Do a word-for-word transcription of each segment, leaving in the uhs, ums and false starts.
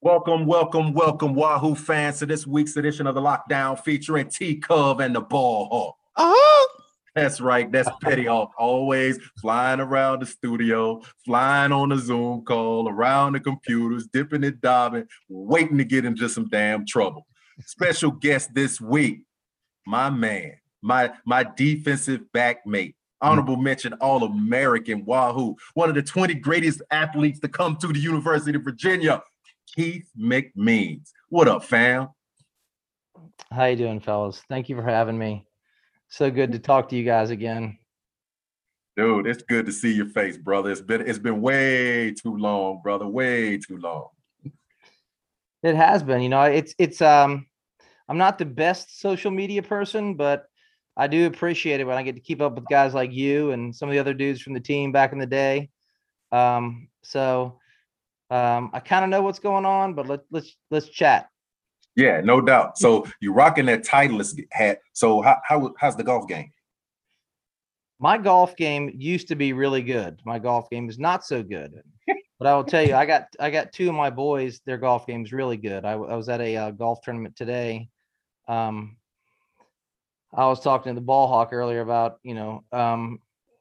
Welcome, welcome, welcome, Wahoo fans, to this week's edition of the Lockdown featuring T Cub and the Ball Hawk. Oh, That's right. That's Petty Hawk, always flying around the studio, flying on the Zoom call, around the computers, dipping and diving, waiting to get into some damn trouble. Special guest this week, my man, my my defensive back mate. Honorable mention, All-American Wahoo, one of the twenty greatest athletes to come to the University of Virginia, Keith McMeans. What up, fam? How you doing, fellas? Thank you for having me. So good to talk to you guys again. Dude, it's good to see your face, brother. It's been it's been way too long, brother. Way too long. It has been. You know, it's it's um I'm not the best social media person, but I do appreciate it when I get to keep up with guys like you and some of the other dudes from the team back in the day. Um, so um I kind of know what's going on, but let, let's let's chat. Yeah, no doubt. So you're rocking that Titleist hat. So how, how how's the golf game? My golf game used to be really good. My golf game is not so good. But I will tell you, I got I got two of my boys. Their golf game is really good. I, I was at a uh, golf tournament today. Um, I was talking to the ball hawk earlier about, you know, um,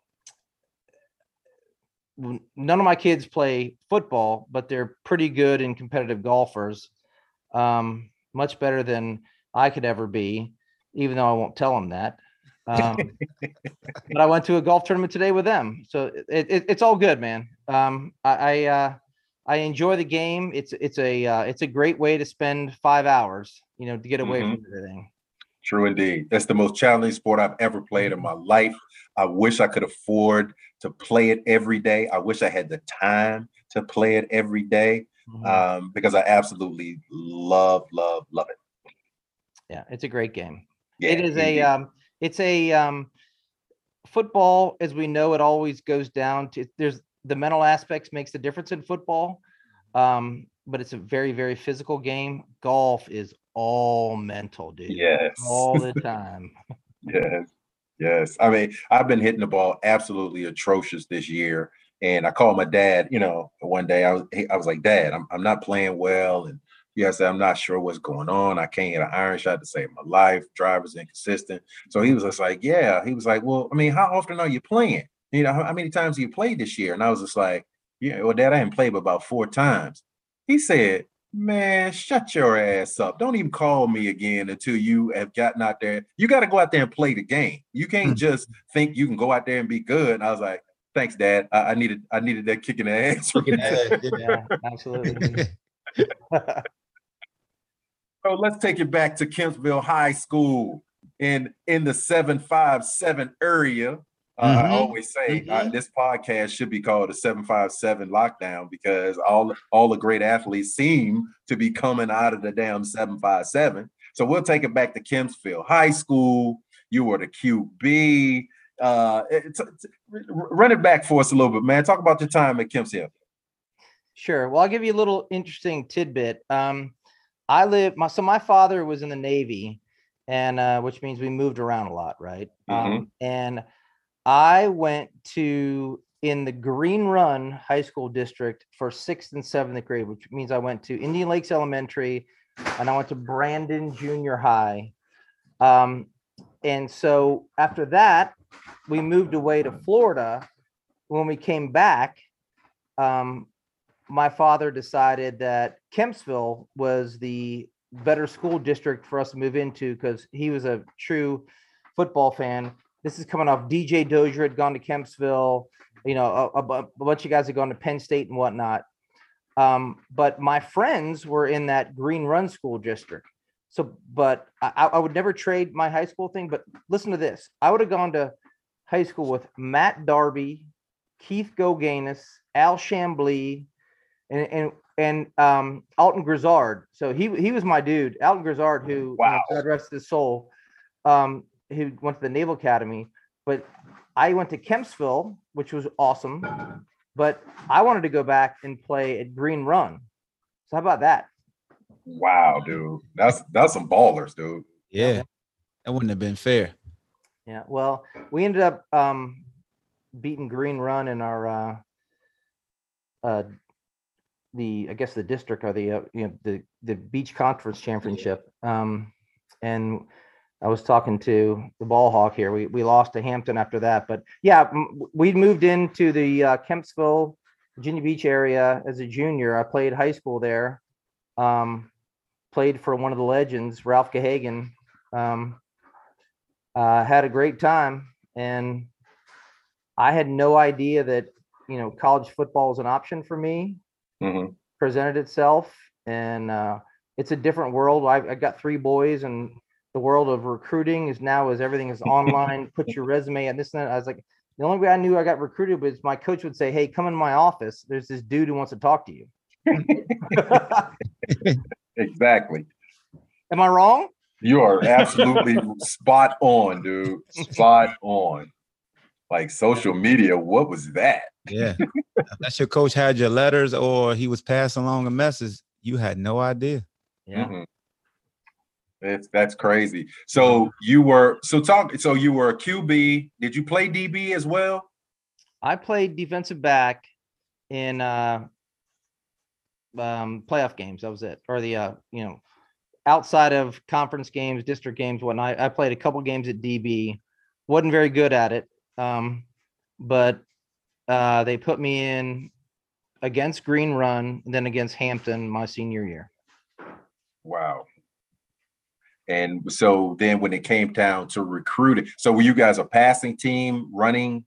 none of my kids play football, but they're pretty good and competitive golfers. Um, much better than I could ever be, even though I won't tell them that. Um, but I went to a golf tournament today with them, so it, it, it's all good, man. Um, I I, uh, I enjoy the game. It's it's a uh, it's a great way to spend five hours, you know, to get away Mhm. from everything. True indeed. That's the most challenging sport I've ever played in my life. I wish I could afford to play it every day. I wish I had the time to play it every day, Mhm. um, because I absolutely love, love, love it. Yeah, it's a great game. Yeah, It is a indeed. um, it's a um, football as we know it always goes down to there's the mental aspects makes the difference in football. Um, but it's a very, very physical game. Golf is all mental, dude. Yes. All the time. Yes. Yes. I mean, I've been hitting the ball absolutely atrocious this year. And I called my dad, you know, one day I was he- I was like, Dad, I'm I'm not playing well. And he said, I'm not sure what's going on. I can't hit an iron shot to save my life. Driver's inconsistent. So he was just like, yeah. He was like, well, I mean, how often are you playing? You know, how, how many times have you played this year? And I was just like, yeah, well, Dad, I haven't played but about four times. He said, man, shut your ass up. Don't even call me again until you have gotten out there. You got to go out there and play the game. You can't just think you can go out there and be good. And I was like, thanks, Dad. I, I needed I needed that kick in the ass. Kicking the ass, Yeah, absolutely. So let's take it back to Kempsville High School in in the seven five seven area. Uh, I Mhm, always say uh, mhm. this podcast should be called the seven five seven lockdown because all all the great athletes seem to be coming out of the damn seven five seven. So we'll take it back to Kempsville High School. You were the Q B. Uh, it's, it's, run it back for us a little bit, man. Talk about your time at Kempsville. Sure. Well, I'll give you a little interesting tidbit. Um, I live my so my father was in the Navy, and uh, which means we moved around a lot, right? Mhm. Um, and I went to in the Green Run High School district for sixth and seventh grade, which means I went to Indian Lakes Elementary and I went to Brandon Junior High. Um, and so after that, we moved away to Florida. When we came back, um, my father decided that Kempsville was the better school district for us to move into because he was a true football fan. This is coming off D J Dozier had gone to Kempsville, you know, a, a, a bunch of guys had gone to Penn State and whatnot. Um, but my friends were in that Green Run school district. So, but I, I would never trade my high school thing. But listen to this. I would have gone to high school with Matt Darby, Keith Goganis, Al Chambly, and and and um, Alton Grizzard. So he he was my dude, Alton Grizzard, who Wow. you know, God rest his soul, um, who went to the Naval Academy. But I went to Kempsville, which was awesome. But I wanted to go back and play at Green Run. So how about that? Wow, dude. That's that's some ballers, dude. Yeah, that wouldn't have been fair. Yeah. Well, we ended up um, beating Green Run in our uh, uh, the I guess the district or the uh, you know the the beach conference championship. Um, and I was talking to the ball hawk here. We we lost to Hampton after that, but yeah, we moved into the uh, Kempsville, Virginia Beach area as a junior. I played high school there. Um, played for one of the legends, Ralph Gahagan. Um, uh, had a great time, and I had no idea that you know college football is an option for me. Mm-hmm. Presented itself, and uh, it's a different world. I've, I've got three boys, and the world of recruiting is now is everything is online. Put your resume and this and that. I was like, the only way I knew I got recruited was my coach would say, "Hey, come in my office. There's this dude who wants to talk to you." Exactly. Am I wrong? You are absolutely spot on, dude. Spot on. Like social media, what was that? Yeah. Unless your coach had your letters or he was passing along a message, you had no idea. Yeah. Mm-hmm. That's that's crazy. So you were so talk. So you were a Q B. Did you play D B as well? I played defensive back in uh, um, playoff games. That was it, or the uh, you know, outside of conference games, district games, whatnot. I, I played a couple games at D B. wasn't very good at it, um, but uh, they put me in against Green Run, and then against Hampton my senior year. Wow. And so then when it came down to recruiting, so were you guys a passing team, running?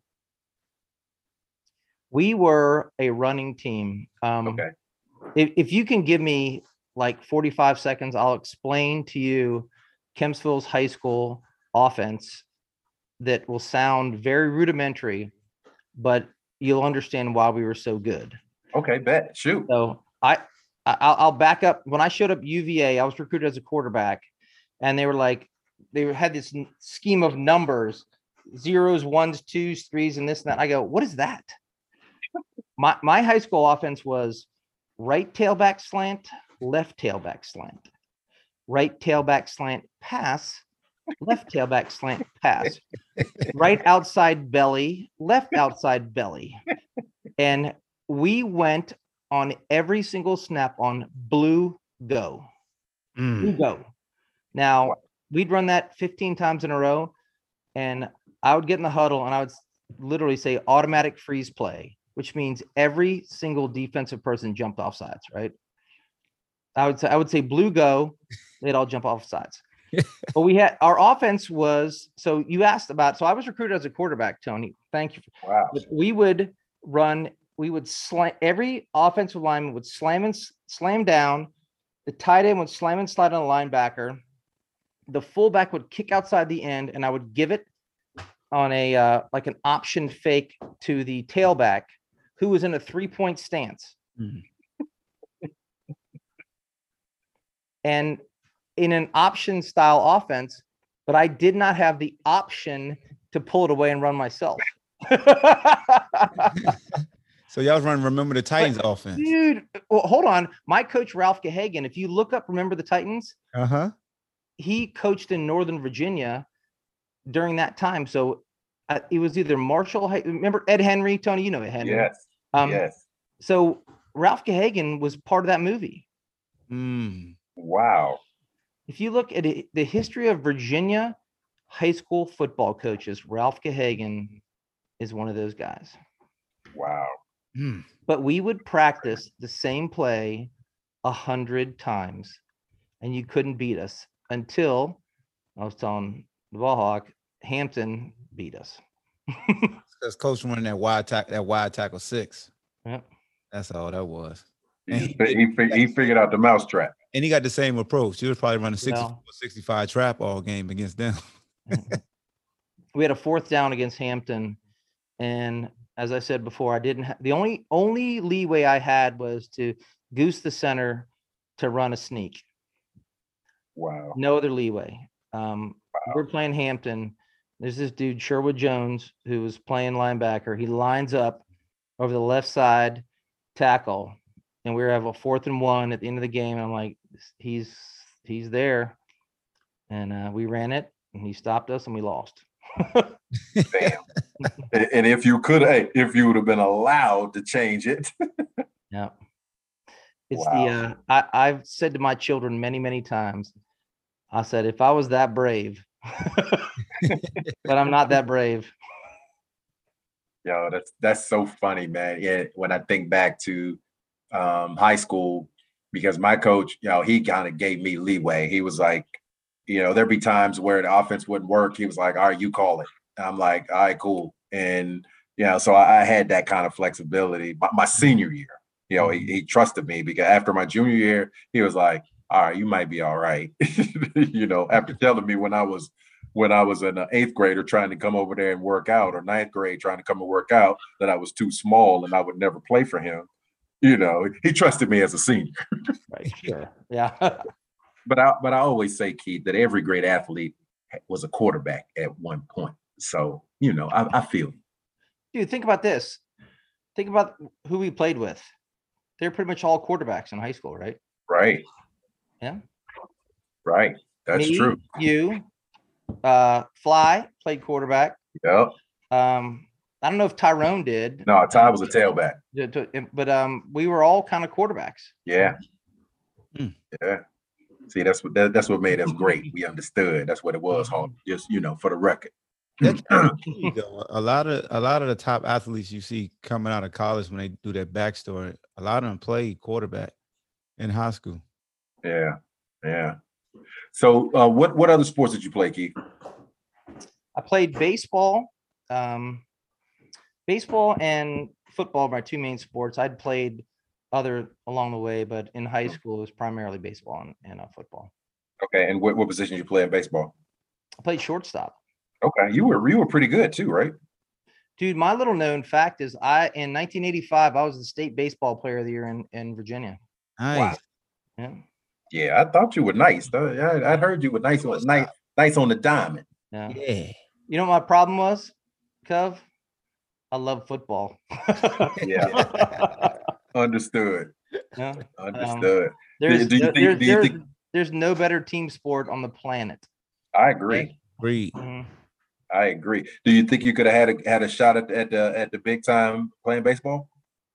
We were a running team. Um, Okay. If, if you can give me like forty-five seconds, I'll explain to you Kempsville's high school offense that will sound very rudimentary, but you'll understand why we were so good. Okay, bet. Shoot. So I, I I'll back up. When I showed up U V A, I was recruited as a quarterback, and they were like, they had this scheme of numbers, zeros, ones, twos, threes, and this and that. I go, what is that? My my high school offense was right tailback slant, left tailback slant, right tailback slant pass, left tailback slant pass, right outside belly, left outside belly. And we went on every single snap on blue go. Mm. Blue go. Now, we'd run that fifteen times in a row, and I would get in the huddle and I would literally say automatic freeze play, which means every single defensive person jumped off sides, right? I would say I would say blue go, they'd all jump off sides. But we had our offense was, so you asked about, so I was recruited as a quarterback, Tony. Thank you. Wow. But we would run, we would slam, every offensive lineman would slam and slam down. The tight end would slam and slide on the linebacker. The fullback would kick outside the end, and I would give it on a uh, like an option fake to the tailback, who was in a three-point stance. Mm. And in an option style offense, but I did not have the option to pull it away and run myself. So y'all was running Remember the Titans but, offense. Dude, well, hold on. My coach, Ralph Gahagan, if you look up Remember the Titans, Uh-huh. he coached in Northern Virginia during that time. So uh, it was either Marshall. Remember Ed Henry, Tony? You know Ed Henry. Yes. Um, yes. So Ralph Gahagan was part of that movie. Mm. Wow. If you look at it, the history of Virginia high school football coaches, Ralph Gahagan is one of those guys. Wow. Mm. But we would practice the same play a hundred times, and you couldn't beat us until I was telling the ball hawk, Hampton beat us. Because coach running that wide tackle, that wide tackle six. Yep. That's all that was. He, And he, he, he figured out the mousetrap. And he got the same approach. He was probably running Yeah. sixty-four, sixty-five trap all game against them. We had a fourth down against Hampton, and as I said before, I didn't have the only only leeway I had was to goose the center to run a sneak. Wow. No other leeway. Um, Wow. We're playing Hampton. There's this dude, Sherwood Jones, who was playing linebacker. He lines up over the left side tackle, and we have a fourth and one at the end of the game. I'm like, he's he's there, and uh, we ran it, and he stopped us, and we lost. Damn. And if you could, hey, if you would have been allowed to change it. Yeah. It's Wow. the uh, I, I've said to my children many, many times, I said, if I was that brave, but I'm not that brave. Yo, that's that's so funny, man. Yeah, when I think back to um, high school, because my coach, you know, he kind of gave me leeway. He was like, you know, there'd be times where the offense wouldn't work. He was like, all right, you call it. I'm like, all right, cool. And you know, so I, I had that kind of flexibility. My, my senior year, you know, he, he trusted me because after my junior year, he was like, all right, you might be all right. You know, after telling me when I was when I was an eighth grader trying to come over there and work out, or ninth grade trying to come and work out, that I was too small and I would never play for him. You know, he trusted me as a senior. Right. Sure. Yeah. But I but I always say, Keith, that every great athlete was a quarterback at one point. So, you know, I, I feel you. Dude, think about this. Think about who we played with. They're pretty much all quarterbacks in high school, right? Right. Yeah. Right. That's Me, true. you, uh, Fly played quarterback. Yep. Um, I don't know if Tyrone did. No, Ty was a tailback. to- to- But um, we were all kind of quarterbacks. Yeah. Mm. Yeah. See, that's what that, that's what made us great. We understood. That's what it was. Hard. Just, you know, for the record. That's kind of key, though. A lot of a lot of the top athletes you see coming out of college when they do their backstory, a lot of them play quarterback in high school. Yeah. Yeah. So uh, what what other sports did you play, Keith? I played baseball, um, baseball and football, my two main sports. I'd played other along the way, but in high school it was primarily baseball and, and uh, football. Okay. And what, what position did you play in baseball? I played shortstop. Okay. You were you were pretty good too, right? Dude, my little known fact is I in nineteen eighty-five I was the state baseball player of the year in, in Virginia. Nice. Wow. Yeah. Yeah, I thought you were nice. Though. I, I heard you were nice on nice, nice on the diamond. Yeah. Yeah. You know what my problem was, Cov? I love football. Yeah. Understood. Yeah. Understood. There's do you there- think? there's Do you there's, think? there's no better team sport on the planet. I agree. Agreed. Mhm. I agree. Do you think you could have had a had a shot at at the at the big time playing baseball?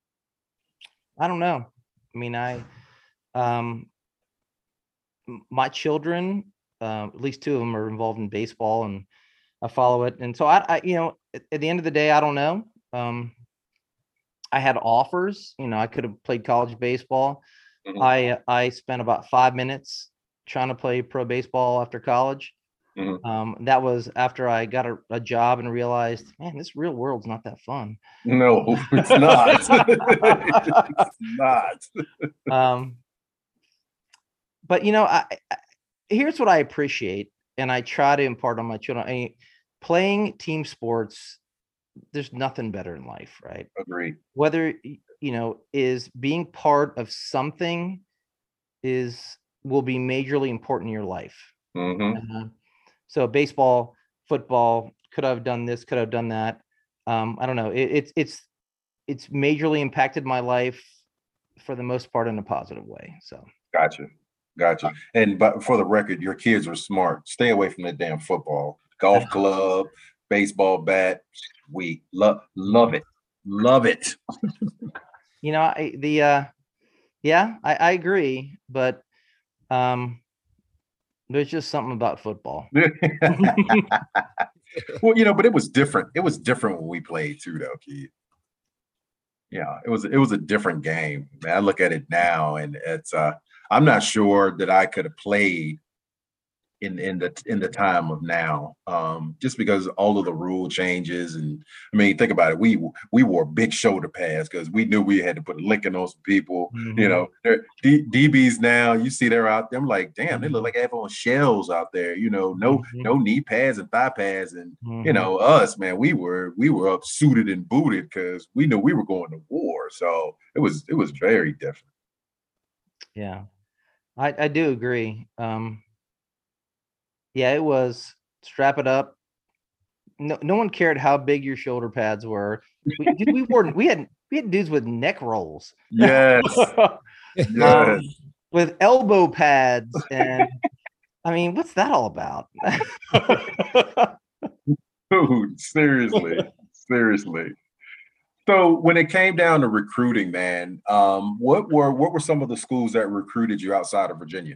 I don't know. I mean, I um m- my children, uh, at least two of them are involved in baseball and I follow it. And so I, I you know, at, at the end of the day, I don't know. Um I had offers, you know, I could have played college baseball. Mhm. I I spent about five minutes trying to play pro baseball after college. Mhm. Um, that was after I got a, a job and realized, man, this real world's not that fun. No, it's not. It's not. Um, but you know, I, I here's what I appreciate, and I try to impart on my children. I mean, playing team sports, there's nothing better in life, right? Agreed. Whether y- you know, is being part of something is will be majorly important in your life. Hmm. Uh, so baseball, football, could have done this, could have done that. Um, I don't know. It, it's it's it's majorly impacted my life for the most part in a positive way. So Gotcha. Gotcha. And but for the record, your kids are smart. Stay away from that damn football. Golf club, baseball bat. We love love it. Love it. you know, I the uh yeah, I, I agree, but um there's just something about football. Well, you know, but it was different. It was different when we played too, though, Keith. Yeah, it was it was a different game. Man, I look at it now, and it's uh, I'm not sure that I could have played in in the in the time of now, um, just because all of the rule changes. And I mean, think about it. We we wore big shoulder pads because we knew we had to put a licking on some people. You Mhm. know, they're D, DBs now. You see they're out there. I'm like, damn, they look Mhm. like they have on shells out there. You know, no Mhm. no knee pads and thigh pads, and you Mhm. know us, man. We were we were up suited and booted because we knew we were going to war. So it was it was very different. Yeah, I, I do agree. Um, yeah, it was strap it up. No, no one cared how big your shoulder pads were. We, dude, we wore we had we had dudes with neck rolls. Yes, yes. Um, with elbow pads, and I mean, what's that all about? Dude, seriously, seriously. So when it came down to recruiting, man, um, what were what were some of the schools that recruited you outside of Virginia?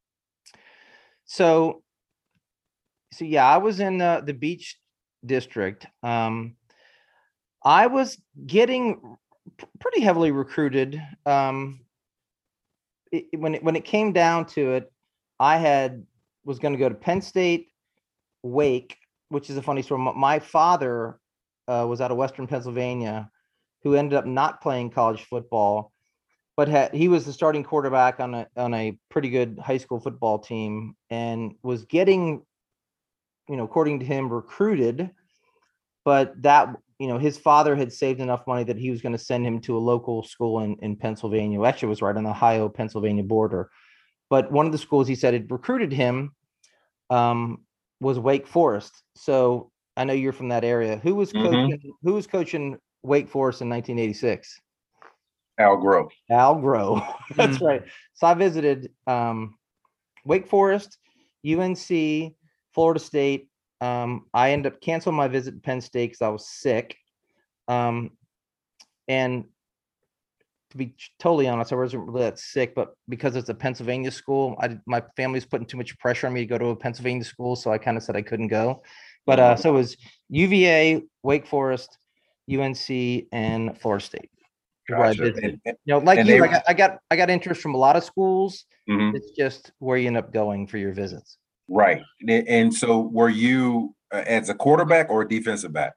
So, so yeah, I was in the, the Beach District. Um, I was getting p- pretty heavily recruited. Um, it, it- when it, when it came down to it, I had was going to go to Penn State, Wake, which is a funny story. My, my father uh, was out of Western Pennsylvania, who ended up not playing college football, but had, he was the starting quarterback on a on a pretty good high school football team, and was getting, you know, according to him, recruited. But that, you know, his father had saved enough money that he was going to send him to a local school in, in Pennsylvania. Actually, it was right on the Ohio Pennsylvania border. But one of the schools he said had recruited him um, was Wake Forest. So I know you're from that area. Who was Mm-hmm. coaching? Who was coaching Wake Forest in nineteen eighty-six? Al Groh. Al Groh. That's Mm. right. So I visited um, Wake Forest, U N C, Florida State. Um, I ended up canceling my visit to Penn State because I was sick. Um, and to be totally honest, I wasn't really that sick, but because it's a Pennsylvania school, I my family's putting too much pressure on me to go to a Pennsylvania school, so I kind of said I couldn't go. But uh, so it was U V A, Wake Forest, U N C, and Florida State is where I Gotcha. visited. And, You know, like and you, they, I got I got I got interest from a lot of schools. mhm, It's just where you end up going for your visits. right. And, and so were you uh, as a quarterback or a defensive back?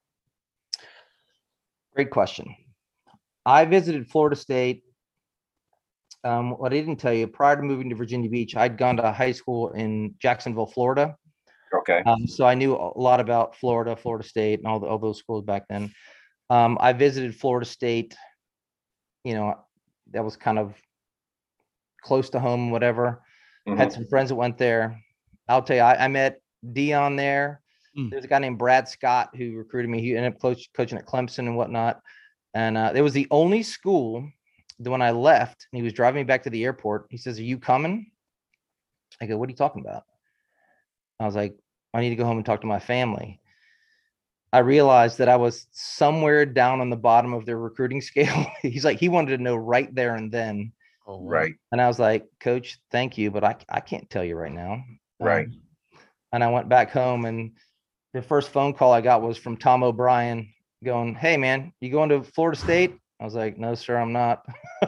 Great question. I visited Florida State. Um, what I didn't tell you, prior to moving to Virginia Beach, I'd gone to high school in Jacksonville, Florida. Okay. Um, so I knew a lot about Florida, Florida State, and all, the, all those schools back then. Um, I visited Florida State, you know, that was kind of close to home, whatever. Had Mhm. some friends that went there. I'll tell you, I, I met Dion there. Mm. There's a guy named Brad Scott who recruited me. He ended up coach, coaching at Clemson and whatnot. And uh, it was the only school that when I left, and he was driving me back to the airport, he says, "Are you coming?" I go, "What are you talking about?" I was like, "I need to go home and talk to my family." I realized that I was somewhere down on the bottom of their recruiting scale. He's like, he wanted to know right there and then. Oh, wow. Right. And I was like, "Coach, thank you, but I, I can't tell you right now." Right. Um, and I went back home, and the first phone call I got was from Tom O'Brien going, "Hey, man, you going to Florida State?" I was like, "No, sir, I'm not."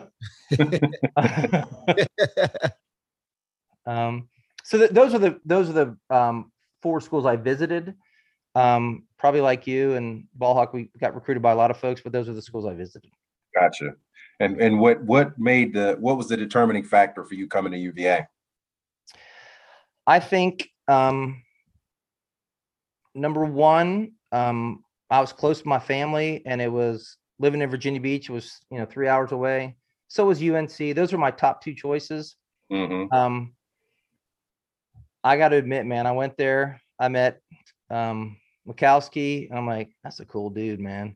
um, so th- those are the those are the um, four schools I visited. Um, probably like you and Ballhawk, we got recruited by a lot of folks, but those are the schools I visited. Gotcha. And and what what made the what was the determining factor for you coming to U V A? I think um, number one, um, I was close to my family, and it was living in Virginia Beach. It was, you know, three hours away. So was U N C. Those were my top two choices. Mm-hmm. Um, I got to admit, man, I went there. I met um, Mikowski. And I'm like, that's a cool dude, man.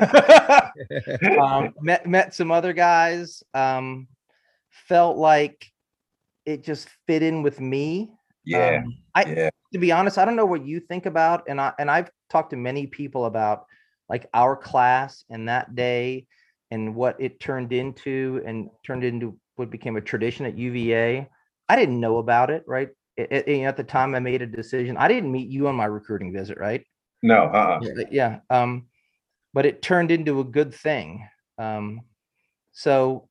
um, met met some other guys. Um, felt like it just fit in with me. Yeah. Um, I Yeah. to be honest, I don't know what you think about, and I and I've talked to many people about like our class and that day and what it turned into and turned into what became a tradition at U V A. I didn't know about it, right? It, it- you know, at the time I made a decision. I didn't meet you on my recruiting visit, right? No. Uh-uh. Yeah. Yeah. Um, but it turned into a good thing. Um, so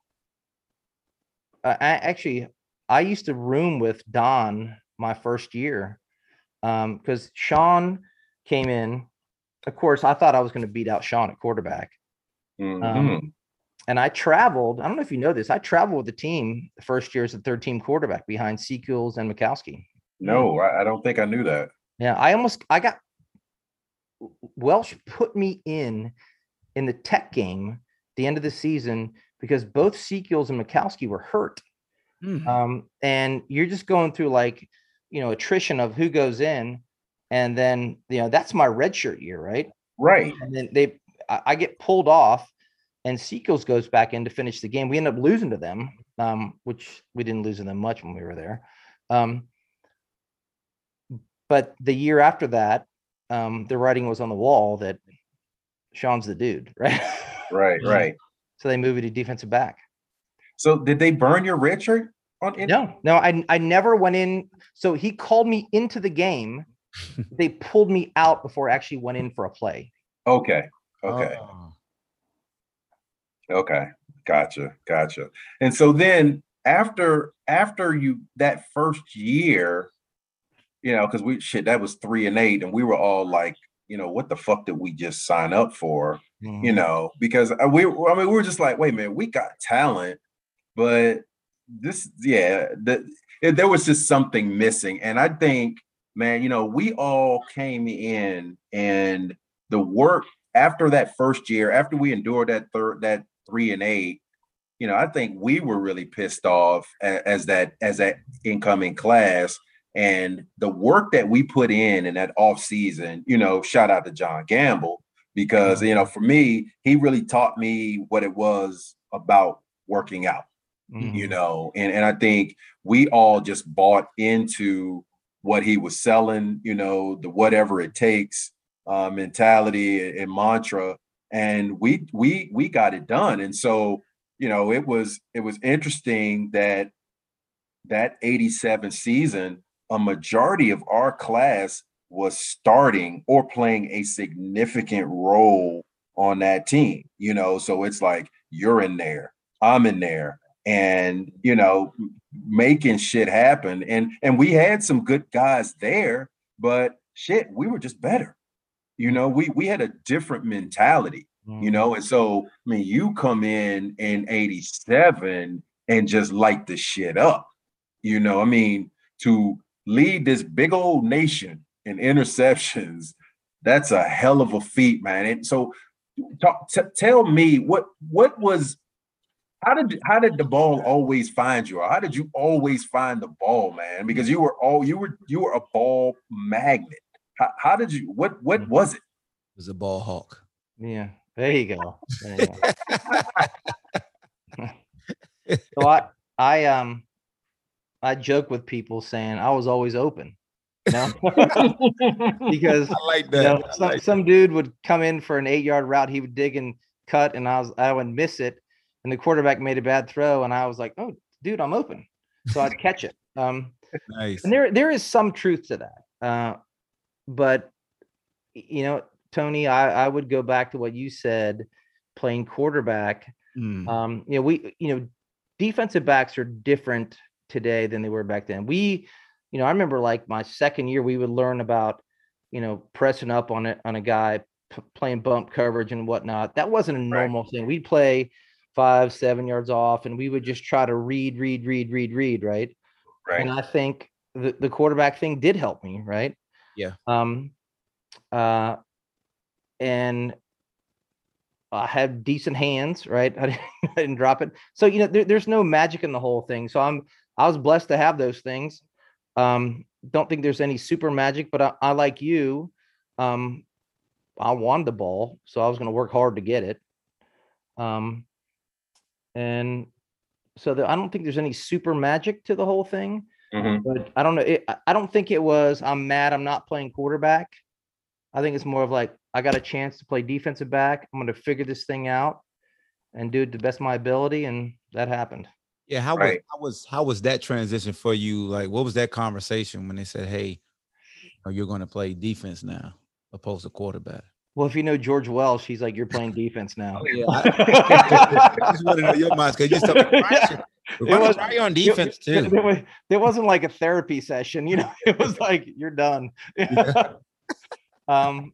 uh, I actually I used to room with Don my first year um, because Sean came in. Of course, I thought I was going to beat out Sean at quarterback. Um, Mm-hmm. and I traveled. I don't know if you know this. I traveled with the team the first year as a third team quarterback behind Sequels and Mikowski. No, I, I don't think I knew that. Yeah, I almost I got Welsh put me in in the Tech game the end of the season because both Sequels and Mikowski were hurt. Mm. Um, and you're just going through like, you know, attrition of who goes in. And then, you know, that's my redshirt year, right? Right. And then they, I, I get pulled off and Sequels goes back in to finish the game. We end up losing to them, um, which we didn't lose to them much when we were there. Um, but the year after that, um, the writing was on the wall that Sean's the dude, right? Right, right. So they move you to defensive back. So did they burn your red shirt on in- No, no, I I never went in. So he called me into the game. They pulled me out before I actually went in for a play. Okay. Okay. Oh. Okay. Gotcha. Gotcha. And so then after after you that first year, you know, because we shit, that was three and eight, and we were all like, you know, what the fuck did we just sign up for? Mhm. You know, because uh, we, I mean, we were just like, wait a minute, we got talent, but this, yeah, the, it, there was just something missing. And I think, man, you know, we all came in and the work after that first year, after we endured that third, that three and eight, you know, I think we were really pissed off as, as that, as that incoming class. And the work that we put in in that off season, you know, shout out to John Gamble, because, you know, for me, he really taught me what it was about working out, Mhm. you know, and, and I think we all just bought into what he was selling, you know, the whatever it takes uh, mentality and mantra. And we we we got it done. And so, you know, it was it was interesting that that eighty-seven season, a majority of our class was starting or playing a significant role on that team, you know. So it's like you're in there, I'm in there, and you know, making shit happen. And and we had some good guys there, but shit, we were just better. You know, we we had a different mentality, you know, and so I mean, you come in in eighty-seven and just light the shit up. You know, I mean, to lead this big old nation in interceptions, that's a hell of a feat, man. And so, talk, t- tell me what what was how did how did the ball always find you, or how did you always find the ball, man? Because you were all you were you were a ball magnet. How, how did you what what Mhm. was it? Was a ball hawk. Yeah, there you go. There you go. So I I um I joke with people saying I was always open, you know, because I like you that. know I some like some dude would come in for an eight yard route, he would dig and cut, and I was I would miss it, and the quarterback made a bad throw, and I was like, oh, dude, I'm open, so I'd catch it. Um, Nice. and there there is some truth to that, uh, but y- you know, Tony, I I would go back to what you said, playing quarterback. Mm. Um, you know, we, you know, defensive backs are different today than they were back then. We, you know, I remember like my second year, we would learn about, you know, pressing up on it on a guy, p- playing bump coverage and whatnot. That wasn't a Right. normal thing. We'd play five, seven yards off, and we would just try to read, read, read, read, read, right? Right. And I think the, the quarterback thing did help me, right? Yeah. Um, uh, and I had decent hands, right? I didn't, I didn't drop it. So, you know, there, there's no magic in the whole thing. So I'm, I was blessed to have those things. Um, don't think there's any super magic, but I, I like you. Um, I wanted the ball, so I was going to work hard to get it. Um, and so the, I don't think there's any super magic to the whole thing, Mhm. but I don't know. It, I- I don't think it was, I'm mad I'm not playing quarterback. I think it's more of like, I got a chance to play defensive back. I'm going to figure this thing out and do it to the best of my ability. And that happened. Yeah. How was Right. how was how was that transition for you? Like, what was that conversation when they said, "Hey, oh, you're going to play defense now, opposed to quarterback"? Well, if you know George Welsh, he's like, you're playing defense now. Yeah, I, I just want to know your minds because you told me, "Ryan, we're It going was- to try you on It- defense it- too." There, was, there wasn't like a therapy session, you know, it was like, you're done. um,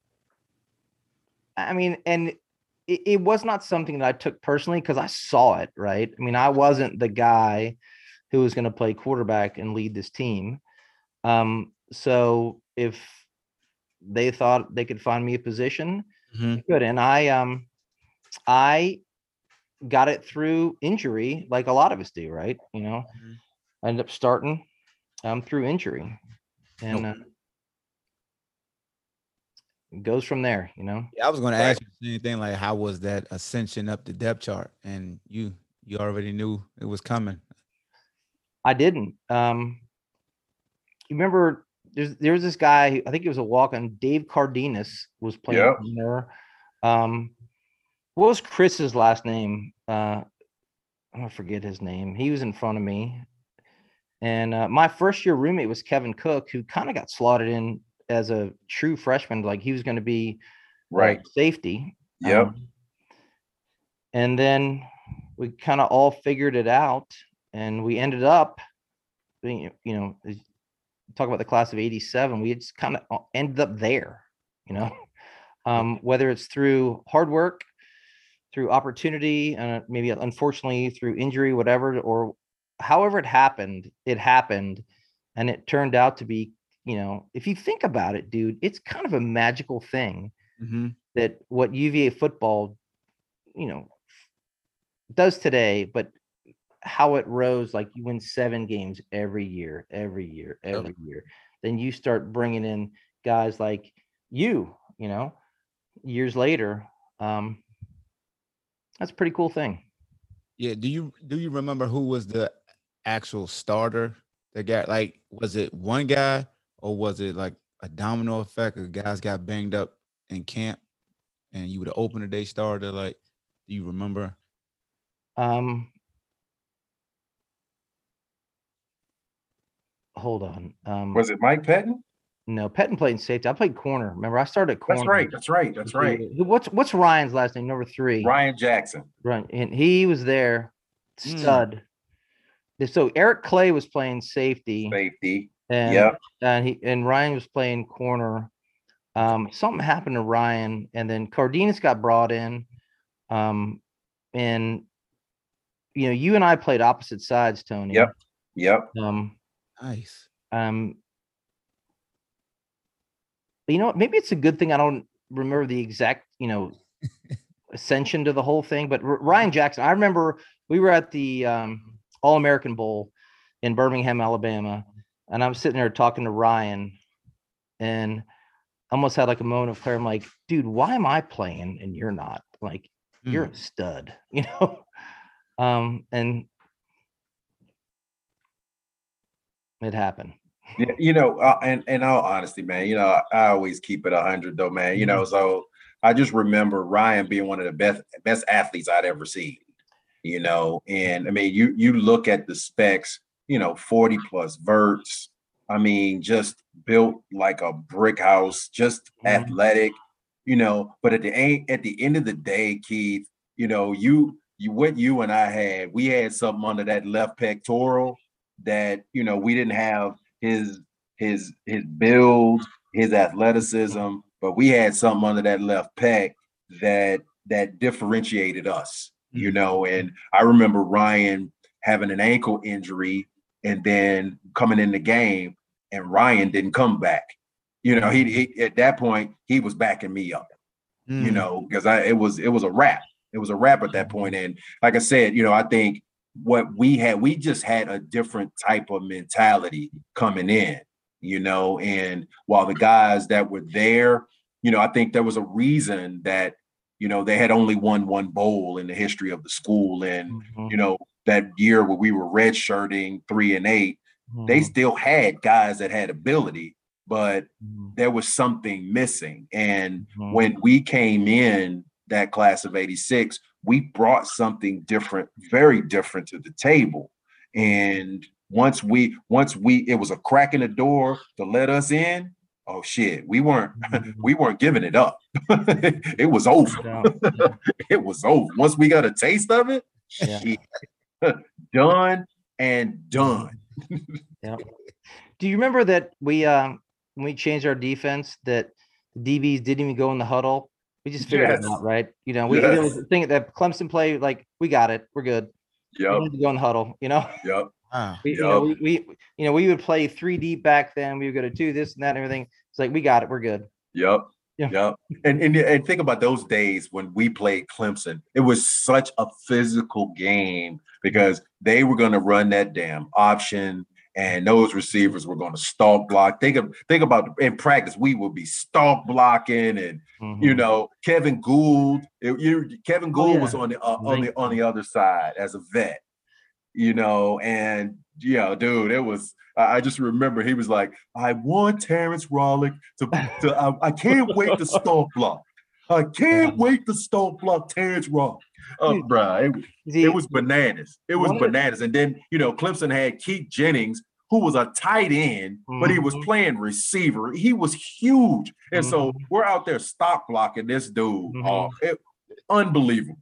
I mean, and it, it was not something that I took personally because I saw it, right? I mean, I wasn't the guy who was going to play quarterback and lead this team. Um, so if they thought they could find me a position, Mhm. good. And I, um, I got it through injury, like a lot of us do, right? You know, Mhm. I ended up starting um, through injury, and No. uh, it goes from there. You know, Yeah, I was going to Right. ask you the same thing. Like, how was that ascension up the depth chart? And you you already knew it was coming. I didn't. Um, you remember? There's there was this guy. I think he was a walk-on. Dave Cardenas was playing Yep. there. Um, what was Chris's last name? Uh, I'm gonna forget his name. He was in front of me. And uh, my first year roommate was Kevin Cook, who kind of got slotted in as a true freshman, like he was going to be Right. uh, safety. Yep. Um, and then we kind of all figured it out, and we ended up, being, you know, talk about the class of eighty-seven. We just kind of ended up there, you know, um, whether it's through hard work, through opportunity, and uh, maybe unfortunately through injury, whatever, or however it happened, it happened. And it turned out to be, you know, if you think about it, dude, it's kind of a magical thing Mm-hmm. that what U V A football, you know, does today, but how it rose, like you win seven games every year, every year, every yep. year. Then you start bringing in guys like you, you know, years later. Um, that's a pretty cool thing. Yeah. Do you, do you remember who was the actual starter that got, like, was it one guy or was it like a domino effect of guys got banged up in camp and you would have opened a day starter? Like, do you remember? Um, hold on. Um, was it Mike Pettin? No, Pettin played in safety. I played corner. Remember, I started corner. That's right. That's right. That's right. What's what's Ryan's last name? Number three. Ryan Jackson. Right, and he was there. Stud. Mm. So Eric Clay was playing safety. Safety. And, yep. And he and Ryan was playing corner. Um, something happened to Ryan, and then Cardenas got brought in. Um, and you know, you and I played opposite sides, Tony. Yep. Yep. Um, nice. Um, but you know what? Maybe it's a good thing I don't remember the exact, you know, ascension to the whole thing. But R- Ryan Jackson, I remember we were at the um, All-American Bowl in Birmingham, Alabama, and I'm sitting there talking to Ryan, and almost had like a moment of clarity. I'm like, dude, why am I playing and you're not? Like, mm. you're a stud, you know? Um, and it happened. Yeah, you know, uh, and in all honesty, man, you know, I, I always keep it a hundred though, man. You mm-hmm. know, so I just remember Ryan being one of the best best athletes I'd ever seen. You know, and I mean, you you look at the specs, you know, forty plus verts. I mean, just built like a brick house, just mm-hmm. athletic, you know. But at the end, at the end of the day, Keith, you know, you you what you and I had, we had something under that left pectoral that, you know, we didn't have his his his build, his athleticism, but we had something under that left pec that that differentiated us, mm-hmm. you know. And I remember Ryan having an ankle injury and then coming in the game, and Ryan didn't come back. You know, he, he at that point he was backing me up. Mm. You know, because I it was it was a wrap. It was a wrap at that point. And like I said, you know, I think what we had, we just had a different type of mentality coming in. You know, and while the guys that were there, you know, I think there was a reason that, you know, they had only won one bowl in the history of the school, and mm-hmm. you know, that year where we were redshirting three and eight, mm-hmm. they still had guys that had ability, but mm-hmm. there was something missing. And mm-hmm. when we came in that class of eighty-six, we brought something different, very different to the table. And once we, once we, it was a crack in the door to let us in. Oh shit, we weren't, mm-hmm. we weren't giving it up. It was over. Yeah. It was over. Once we got a taste of it, yeah. shit. Done and done. Yeah. Do you remember that we um when we changed our defense that the D Bs didn't even go in the huddle? We just figured yes. it out, right? You know, we yes. there was a thing that Clemson play, like, we got it, we're good. Yeah. We need to go in the huddle, you know. Yep. Ah. We, yep. You know, we, we you know we would play three deep back then. We would go to do this and that and everything. It's like, we got it, we're good. Yep. Yeah. Yep. And, and and think about those days when we played Clemson. It was such a physical game because they were going to run that damn option, and those receivers were going to stalk block. Think of think about in practice, we would be stalk blocking, and mm-hmm. you know, Kevin Gould. It, you, Kevin Gould oh, yeah. was on the uh, on the on the other side as a vet, you know, and yeah, dude, it was. I just remember he was like, I want Terrence Rawlick to, to I, I can't wait to stalk block. I can't wait to start block Terrence Ross. Oh, Dude, bruh, it, The, it was bananas. It was one of the- bananas. And then, you know, Clemson had Keith Jennings, who was a tight end, but he was Mhm. playing receiver. He was huge. And so Mhm. we're out there stock blocking this dude. Mhm. Oh, it, unbelievable.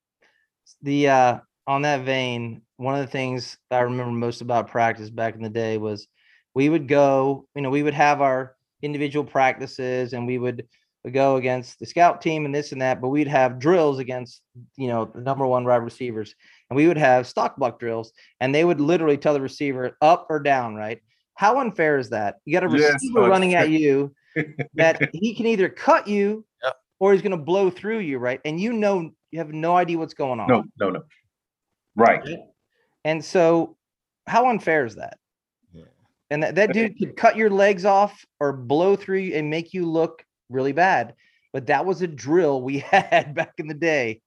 the uh on that vein, one of the things I remember most about practice back in the day was we would go, you know, we would have our individual practices and we would go against the scout team and this and that, but we'd have drills against, you know, the number one wide receivers, and we would have stock block drills, and they would literally tell the receiver up or down, right? How unfair is that? You got a Yes, receiver running at you unfair. that he can either cut you Yep. or he's going to blow through you, right? And you know, you have no idea what's going on. No, no, no. Right. And so how unfair is that? Yeah. And that, that dude could cut your legs off or blow through you and make you look really bad. But that was a drill we had back in the day.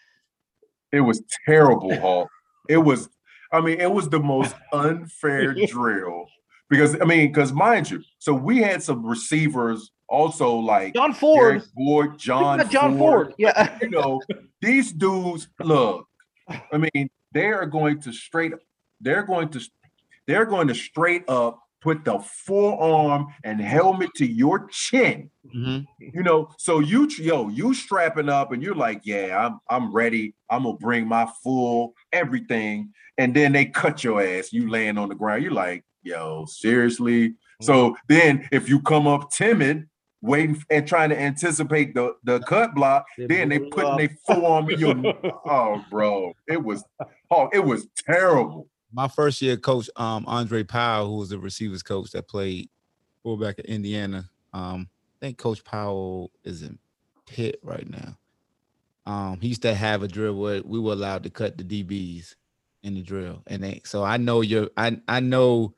It was terrible, Hawk. It was, I mean, it was the most unfair drill because, I mean, because mind you, so we had some receivers also like John Ford. Derek Boyd, John, Yeah, John Ford. Ford. Yeah. You know, these dudes, look, I mean, they are going to straight, they're going to, they're going to straight up put the forearm and helmet to your chin. Mhm. You know, so you yo, you strapping up and you're like, yeah, I'm I'm ready. I'm gonna bring my full everything. And then they cut your ass, you laying on the ground. You're like, yo, seriously? So then if you come up timid, waiting and trying to anticipate the, the cut block, They then they blew you putting up. their forearm in your oh bro. It was oh, it was terrible. My first year coach, um, Andre Powell, who was the receivers coach that played fullback at Indiana. Um, I think Coach Powell is in Pitt right now. Um, he used to have a drill where we were allowed to cut the D Bs in the drill, and they, so I know you're, I I know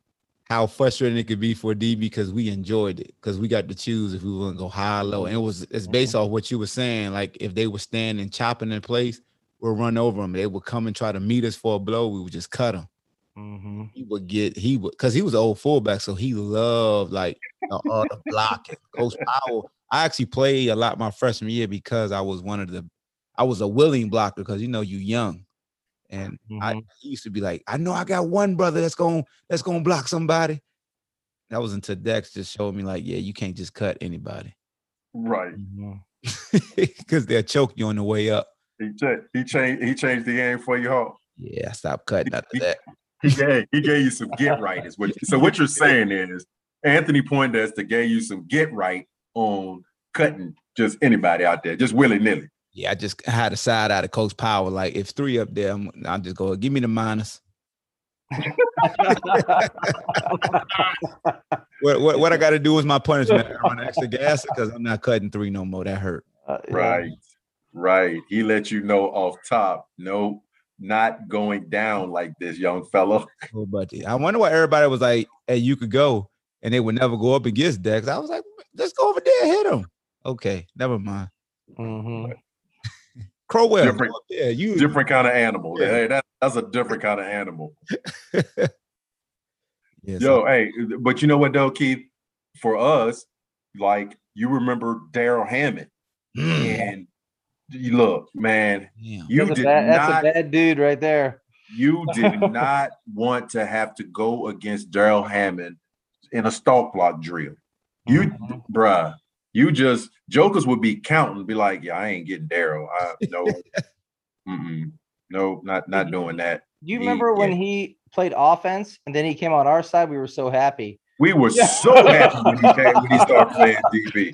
how frustrating it could be for a D B because we enjoyed it because we got to choose if we want to go high or low, and it was it's based off what you were saying. Like if they were standing chopping in place, we'll run over them. They would come and try to meet us for a blow. We would just cut them. Mm-hmm. He would get he would because he was an old fullback, so he loved like the art of blocking. Coach Powell. I actually played a lot my freshman year because I was one of the I was a willing blocker because you know you young, and I Mhm. he used to be like, I know I got one brother that's gonna that's gonna block somebody. That was until Dex just showed me like, yeah, you can't just cut anybody Right. Mhm. because they'll choke you on the way up. He changed he changed he changed the game for you, Hawk. Yeah, I stopped cutting after that. He gave he gave you some get right is what. So what you're saying is Anthony Poindexter gave you some get right on cutting just anybody out there, just willy nilly. Yeah, I just had a side out of Coach Powell. Like if three up there, I'm, I'll just go give me the minus. What what, what I got to do is my punishment. I run extra gas because I'm not cutting three no more. That hurt. Uh, yeah. Right, right. He let you know off top. Nope, not going down like this, young fellow. Full budget. I wonder why everybody was like, "Hey, you could go," and they would never go up against Dex. I was like, "Let's go over there and hit him." Okay, never mind. Mhm. Crowell, go Different- up there. You Different kind of animal. Yeah. Hey, that, that's a different kind of animal. Yes, Yo, hey, but you know what though, Keith? For us, like you remember Daryl Hammond, Mm, and you look, man, damn. you That's, a did bad, that's not a bad dude right there. you did not want to have to go against Daryl Hammond in a stalk block drill. You, Mhm. bruh, you just jokers would be counting, be like, yeah, I ain't getting Daryl. I no, mm-mm, no, not not doing that. Do you He- remember when yeah. he played offense and then he came on our side? We were so happy. We were Yeah. so happy when he came, when he started playing D B.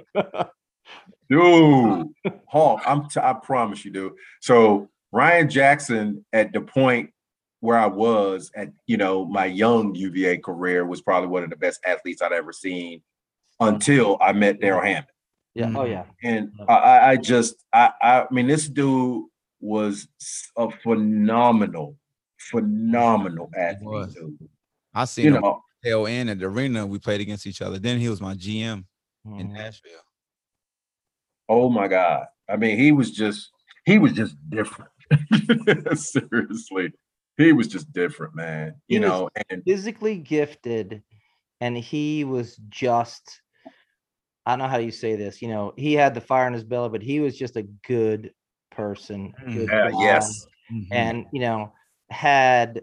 Dude, Hawk, I'm t- I promise you, dude. So Ryan Jackson, at the point where I was at, you know, my young U V A career, was probably one of the best athletes I'd ever seen until I met Daryl Hammond. Yeah. Oh Mhm. yeah. And I- I, I just, I, I mean, this dude was a phenomenal, phenomenal He athlete, was. dude. I seen You him know, tail end at the arena. We played against each other. Then he was my G M in Mhm. Nashville. oh my God. I mean, he was just, he was just different. Seriously. He was just different, man. You He was- know, and Physically gifted, and he was just I don't know how you say this. You know, he had the fire in his belly, but he was just a good person, good Yeah, guy. yes. Mhm. And, you know, had,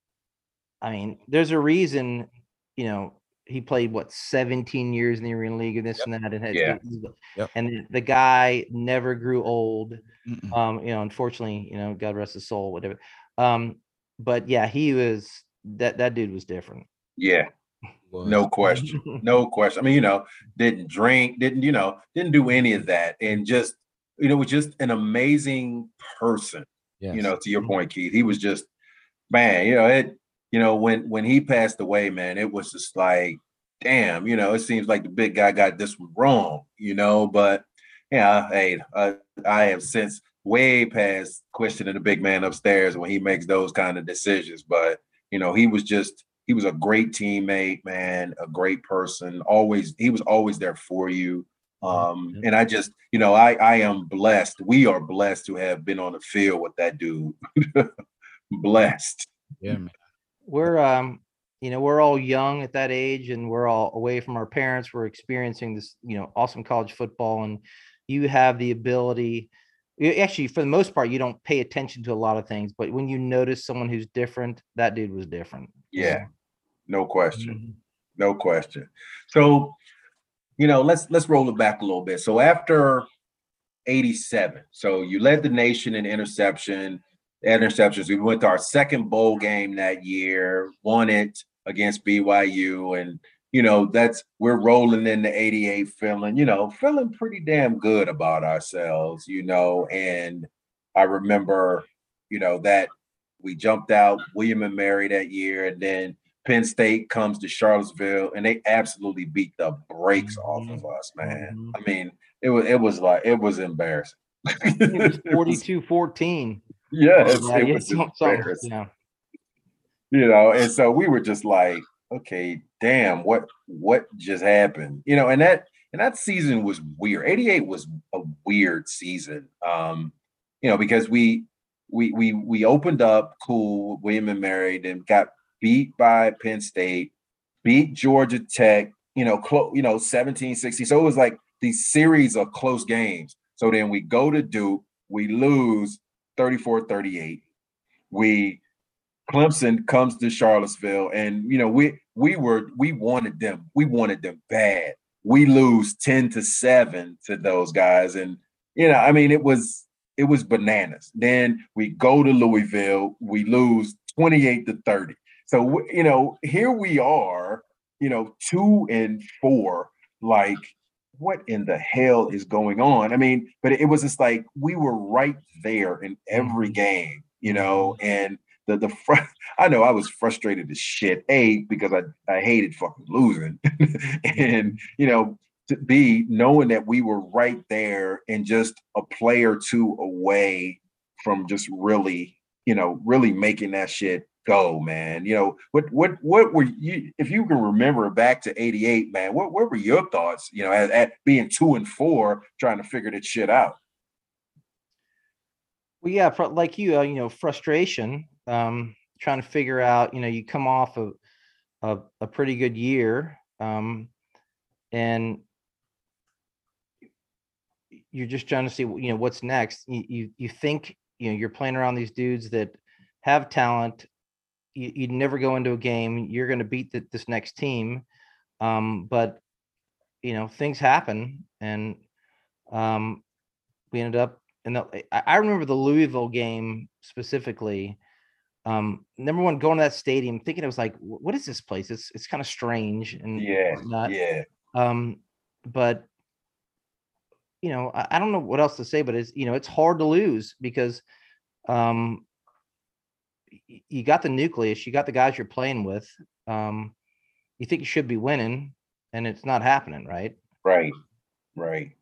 I mean, there's a reason, you know, he played what seventeen years in the Arena League and this Yep. and that, and had, Yeah. Yep. and the guy never grew old. Mm-mm. Um, you know, unfortunately, you know, God rest his soul, whatever. Um, but yeah, he was that that dude was different. Yeah. Was. No question. No question. I mean, you know, didn't drink, didn't, you know, didn't do any of that. And just, you know, was just an amazing person. Yes. You know, to your point, Keith, he was just, man, you know, it, you know, when when he passed away, man, it was just like, damn, you know, it seems like the big guy got this one wrong, you know, but yeah, hey, uh, I have since way past questioning the big man upstairs when he makes those kind of decisions. But, you know, he was just, he was a great teammate, man, a great person. Always, he was always there for you. Um, and I just, you know, I I am blessed. We are blessed to have been on the field with that dude. Blessed. Yeah, man. We're um you know, we're all young at that age and we're all away from our parents. We're experiencing this, you know, awesome college football, and you have the ability, you- actually for the most part you don't pay attention to a lot of things, but when you notice someone who's different, that dude was different. Yeah, no question. Mhm. No question. So, you know, let's let's roll it back a little bit. So after eighty-seven, so you led the nation in interception, interceptions. We went to our second bowl game that year, won it against B Y U, and you know that's we're rolling into eighty-eight, feeling you know feeling pretty damn good about ourselves, you know. And I remember, you know, that we jumped out William and Mary that year, and then Penn State comes to Charlottesville, and they absolutely beat the brakes off of us, man. Mhm. I mean, it was it was like it was embarrassing. It was It was- forty-two fourteen. yes, Yeah, it yeah, was some- some- embarrassing. yeah. You know, and so we were just like, okay, damn, what what just happened? You know, and that and that season was weird. eighty-eight was a weird season. Um, you know, because we we we we opened up cool, William and Mary, then got beat by Penn State, beat Georgia Tech, you know, close, you know, seventeen sixty. So it was like these series of close games. So then we go to Duke, we lose thirty-four thirty-eight. We Clemson comes to Charlottesville, and you know, we we were we wanted them, we wanted them bad. We lose ten to seven to those guys. And you know, I mean, it was it was bananas. Then we go to Louisville, we lose twenty-eight to thirty. So you know, here we are, you know, two and four, like what in the hell is going on? I mean, but it was just like we were right there in every game, you know, and the the fr- I know I was frustrated as shit. A, because I I hated fucking losing, and you know, to B, knowing that we were right there and just a play or two away from just really, you know, really making that shit go, man. You know, what what what were you, if you can remember back to eighty-eight, man, what what were your thoughts, you know, at, at being two and four trying to figure that shit out? Well, yeah, fr- like you, uh, you know, frustration, um, trying to figure out, you know, you come off of a, a pretty good year, um, and you're just trying to see, you know, what's next. You, you, you think, you know, you're playing around these dudes that have talent. You, you'd never go into a game. You're going to beat the, this next team. Um, but, you know, things happen. And um, we ended up, and I, I remember the Louisville game specifically. Um, number one, going to that stadium, thinking it was like, what is this place? It's it's kind of strange and Yeah, whatnot. yeah. Um, but you know, I, I don't know what else to say, but it's, you know, it's hard to lose because um y- you got the nucleus, you got the guys you're playing with. Um, you think you should be winning, and it's not happening, right? Right, right.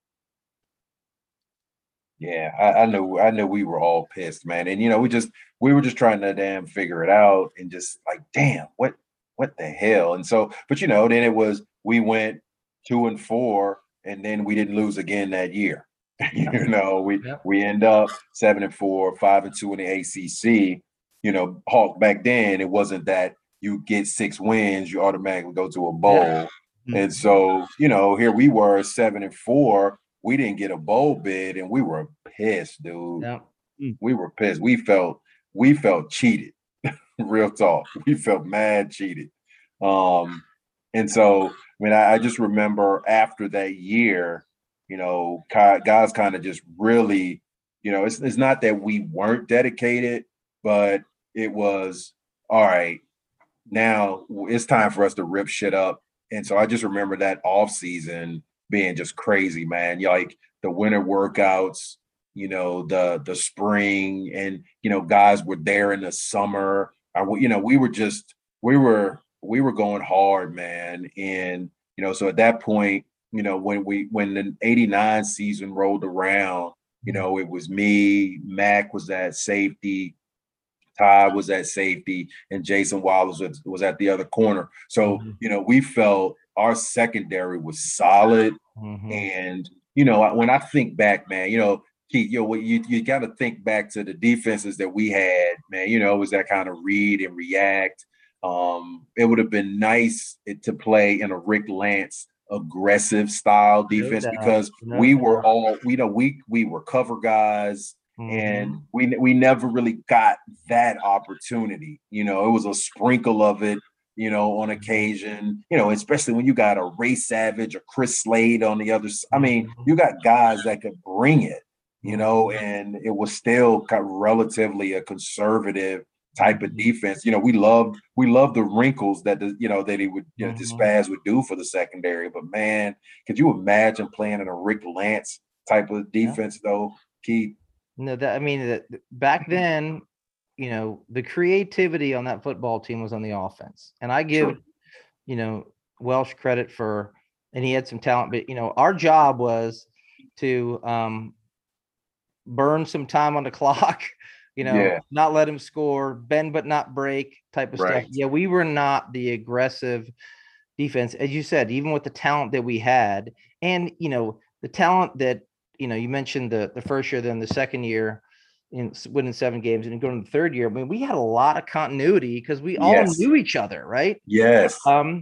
Yeah, I, I know. I know we were all pissed, man. And you know, we just we were just trying to damn figure it out, and just like, damn, what what the hell? And so, but you know, then it was we went two and four, and then we didn't lose again that year. You know, we Yeah. we end up seven and four, five and two in the A C C. You know, Hawk back then, it wasn't that you get six wins, you automatically go to a bowl. Yeah. And so, you know, here we were seven and four. We didn't get a bowl bid, and we were pissed, dude. Yeah. We were pissed. We felt we felt cheated. Real talk. We felt mad cheated. Um, and so, I mean, I, I just remember after that year, you know, ki- guys kind of just really, you know, it's it's not that we weren't dedicated, but it was all right. Now it's time for us to rip shit up. And so I just remember that off season being just crazy, man. You like the winter workouts, you know, the the spring, and you know, guys were there in the summer. I, w- you know, we were just we were we were going hard, man. And you know, so at that point, you know, when we when the eighty-nine season rolled around, you know, it was me, Mac was at safety, Ty was at safety, and Jason Wallace was, was at the other corner. So, Mhm. you know, we felt our secondary was solid. Mhm. And, you know, when I think back, man, you know, Keith, you know, you, you got to think back to the defenses that we had, man. You know, it was that kind of read and react. Um, it would have been nice it, to play in a Rick Lance aggressive style No defense doubt. because No we were doubt. all, we know, we we were cover guys, and Mhm. we we never really got that opportunity. You know, it was a sprinkle of it, you know, on occasion, you know, especially when you got a Ray Savage or Chris Slade on the other side. I mean, Mhm. you got guys that could bring it, you know, Mhm. and it was still kind of relatively a conservative type of Mhm. defense. You know, we loved we loved the wrinkles that the, you know, that he would, you know, Mhm. Spaz would do for the secondary. But man, could you imagine playing in a Rick Lance type of Yeah. defense though, Keith? No, that I mean that back then, you know, the creativity on that football team was on the offense. And I give, Sure. you know, Welsh credit for, and he had some talent, but you know, our job was to um burn some time on the clock, you know, Yeah, not let him score, bend but not break type of stuff. right. Yeah, we were not the aggressive defense, as you said, even with the talent that we had, and you know, the talent that you know, you mentioned the the first year, then the second year in s- winning seven games, and then going to the third year. I mean, we had a lot of continuity because we all Yes. knew each other, right? Yes. Um,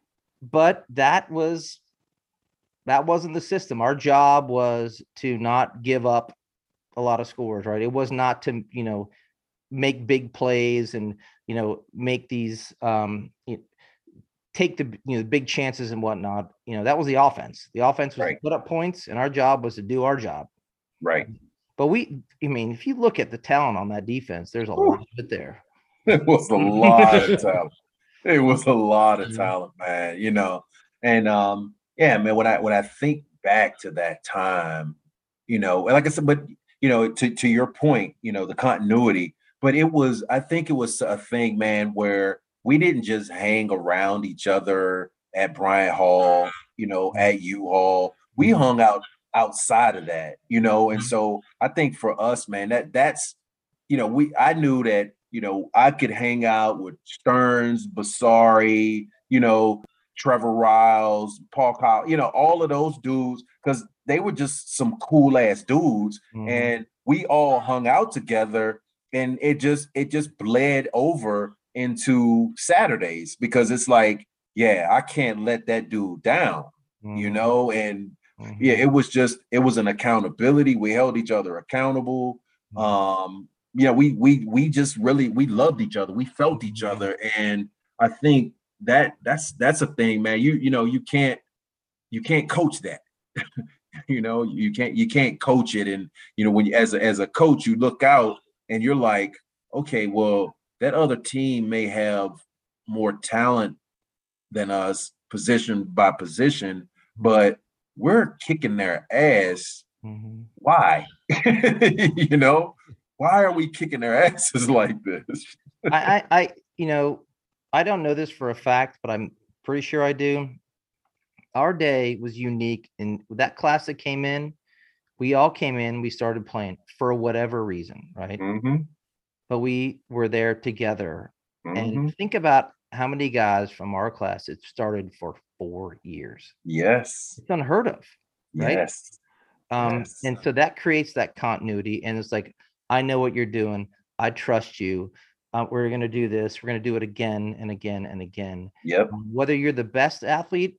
but that was that wasn't the system. Our job was to not give up a lot of scores, right? It was not to, you know, make big plays and, you know, make these um y- take the, you know, big chances and whatnot. You know, that was the offense. The offense was to Right. put up points, and our job was to do our job. Right. But we, I mean, if you look at the talent on that defense, there's a lot Whew. of it there. It was a lot of talent. It was a lot of talent, man. You know, and um, yeah, man. When I when I think back to that time, you know, like I said, but you know, to to your point, you know, the continuity. But it was, I think, it was a thing, man, where we didn't just hang around each other at Bryant Hall, you know, at U Hall. We Mhm. hung out outside of that, you know, and Mhm. so I think for us, man, that that's, you know, we I knew that, you know, I could hang out with Stearns, Basari, you know, Trevor Riles, Paul Kyle, you know, all of those dudes, because they were just some cool ass dudes. Mhm. And we all hung out together, and it just it just bled over into Saturdays because it's like, yeah, I can't let that dude down, you Mhm. know, and yeah, Mhm. it was just it was an accountability. We held each other accountable. Mhm. Um, yeah, we we we just really we loved each other. We felt each Mhm. other, and I think that that's that's a thing, man. You you know you can't you can't coach that. You know you can't you can't coach it, and you know when you as a as a coach you look out and you're like, okay, well that other team may have more talent than us, position by position, but we're kicking their ass. Mhm. Why? You know, why are we kicking their asses like this? I, I, I, you know, I don't know this for a fact, but I'm pretty sure I do. Our day was unique, and that class that came in, we all came in, we started playing for whatever reason, right? Hmm. But we were there together. And Hmm. think about how many guys from our class that started for four years. Yes. It's unheard of, right? Yes. Um, Yes. and so that creates that continuity. And it's like, I know what you're doing. I trust you. Uh, we're going to do this. We're going to do it again and again and again. Yep. Whether you're the best athlete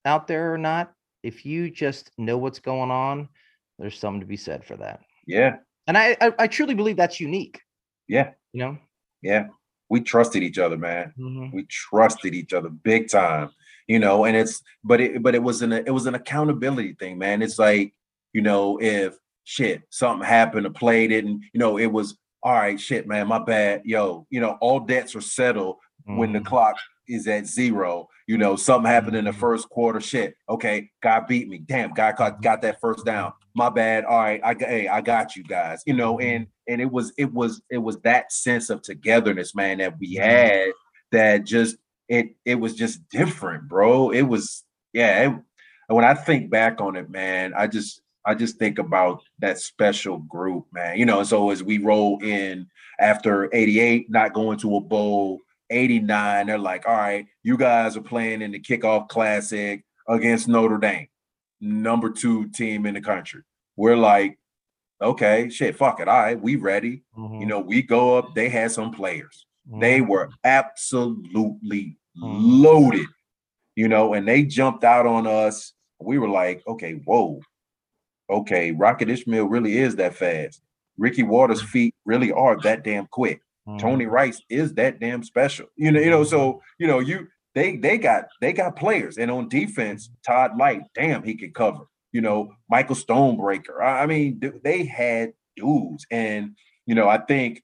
out there or not, if you just know what's going on, there's something to be said for that. Yeah. And I, I, I truly believe that's unique. Yeah. You know? Yeah. We trusted each other, man. Mhm. We trusted each other big time, you know, and it's, but it, but it was an, it was an accountability thing, man. It's like, you know, if shit, something happened, a play didn't, you know, it was, all right, shit, man, my bad. Yo, you know, all debts are settled when the Mhm. clock is at zero. You know, something happened in the Mhm. first quarter. Shit. Okay, God beat me. Damn, God got, got that first down. My bad. All right, I got, hey, I got you guys. You know, and and it was it was it was that sense of togetherness, man, that we had that just it it was just different, bro. It was yeah. It, when I think back on it, man, I just I just think about that special group, man. You know, so as we roll in after eighty-eight, not going to a bowl, eighty-nine, they're like, all right, you guys are playing in the kickoff classic against Notre Dame, number two team in the country. We're like, okay, shit, fuck it. All right, we ready. Mhm. You know, we go up, they had some players. They Mhm. were absolutely Mhm. loaded, you know, and they jumped out on us. We were like, okay, whoa, okay, Rocket Ishmael really is that fast. Ricky Waters' feet really are that damn quick. Tony Mhm. Rice is that damn special. You know, you know, so you know, you they they got they got players, and on defense, Todd Light, damn, he could cover. You know, Michael Stonebreaker. I, I mean, th- they had dudes, and you know, I think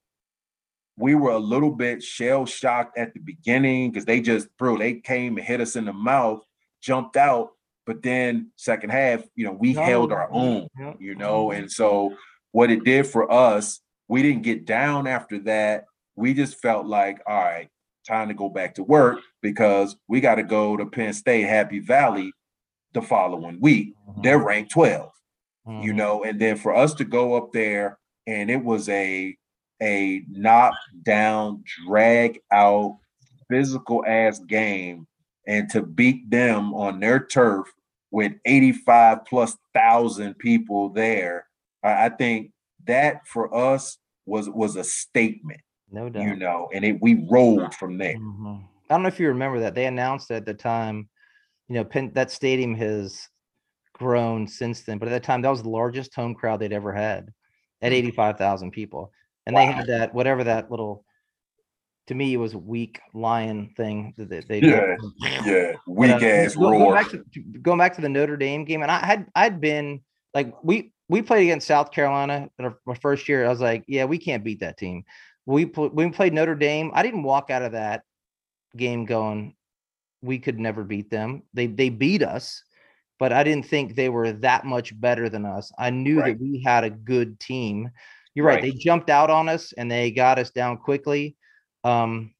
we were a little bit shell shocked at the beginning because they just, bro, they came and hit us in the mouth, jumped out, but then second half, you know, we held our own, Yep. you know, and so what it did for us, we didn't get down after that. We just felt like, all right, time to go back to work because we got to go to Penn State, Happy Valley the following week. They're ranked twelve, you Mhm. know, and then for us to go up there and it was a a knock down, drag out, physical ass game, and to beat them on their turf with eighty-five plus thousand people there, I, I think that for us was was a statement, No you doubt. know, and it we rolled from there. Mhm. I don't know if you remember that. They announced at the time, you know, Penn, that stadium has grown since then, but at that time, that was the largest home crowd they'd ever had at Hmm. eighty-five thousand people. And they Wow. had that, whatever that little, to me, it was a weak lion thing that they, they did. Yeah, yeah, But uh, weak ass go- going roar. back to going back to the Notre Dame game, and I had I'd been like we we played against South Carolina in our, my first year. I was like, yeah, we can't beat that team. We pl- when we played Notre Dame, I didn't walk out of that game going, we could never beat them. They they beat us, but I didn't think they were that much better than us. I knew Right, that we had a good team. You're right. right. They jumped out on us and they got us down quickly. Um,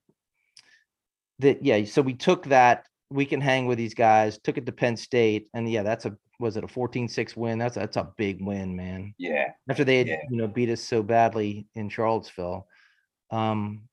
that yeah, so we took that, we can hang with these guys, took it to Penn State, and yeah, that's a was it a fourteen six win? That's that's a big win, man. Yeah, After they had, yeah. you know, beat us so badly in Charlottesville. Um,